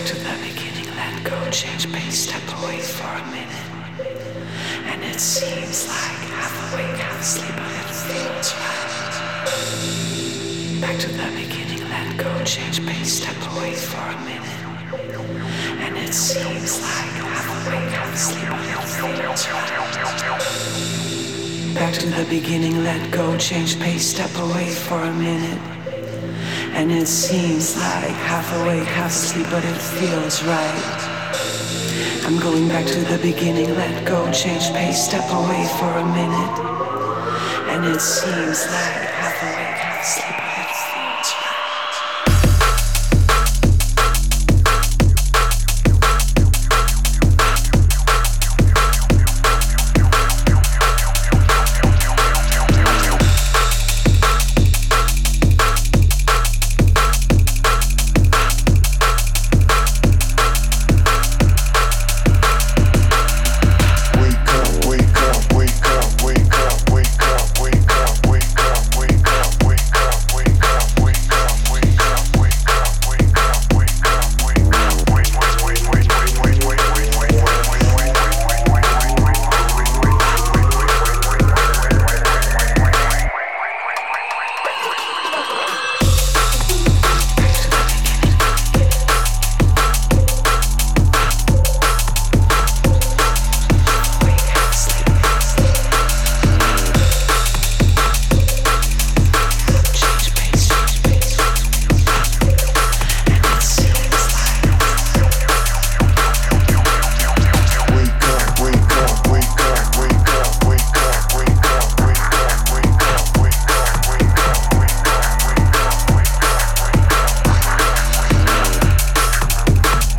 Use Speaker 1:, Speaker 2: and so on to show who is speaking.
Speaker 1: Back to the beginning, let go, change pace, step away for a minute. And it seems like half awake, half asleep, but it feels right. Back to the beginning, let go, change pace, step away for a minute. And it seems like half awake, half asleep, but it feels right. Back to the beginning, let go, change pace, step away for a minute. And it seems like half awake, half asleep, but it feels right. I'm going back to the beginning, let go, change pace, step away for a minute. And it seems like half awake, half asleep.